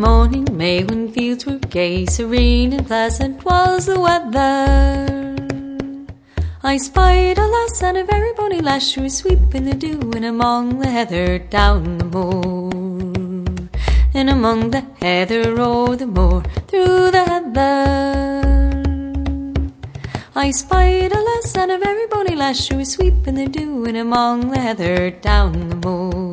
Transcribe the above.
morning May, when fields were gay, serene and pleasant was the weather, I spied a lass and a very bonny lass, she was sweeping the dew in among the heather down the moor, in among the heather o'er the moor, through the heather. I spied a lass and a very bonny lass, she was sweeping the dew in among the heather down the moor.